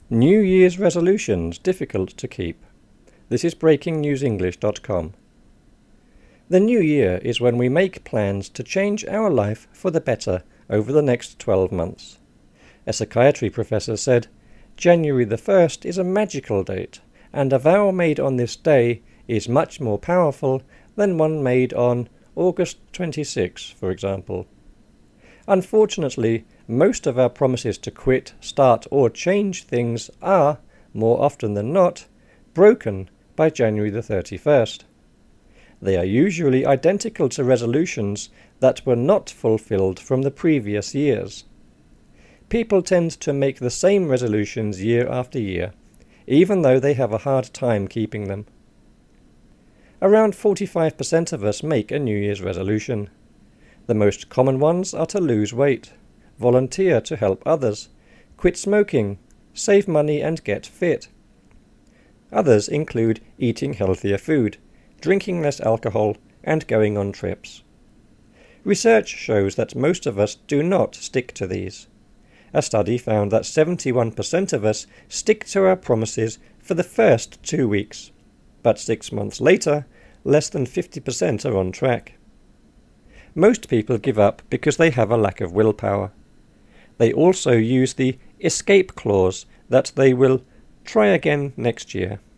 New Year's resolutions difficult to keep. This is breakingnewsenglish.com. The new year is when we make plans to change our life for the better over the next 12 months. A psychiatry professor said, "January the 1st is a magical date, and a vow made on this day is much more powerful than one made on August 26, for example." Unfortunately, most of our promises to quit, start, or change things are, more often than not, broken by January the 31st. They are usually identical to resolutions that were not fulfilled from the previous years. People tend to make the same resolutions year after year, even though they have a hard time keeping them. Around 45% of us make a New Year's resolution. The most common ones are to lose weight, volunteer to help others, quit smoking, save money and get fit. Others include eating healthier food, drinking less alcohol, and going on trips. Research shows that most of us do not stick to these. A study found that 71% of us stick to our promises for the first 2 weeks, but 6 months later, less than 50% are on track. Most people give up because they have a lack of willpower. They also use the escape clause that they will try again next year.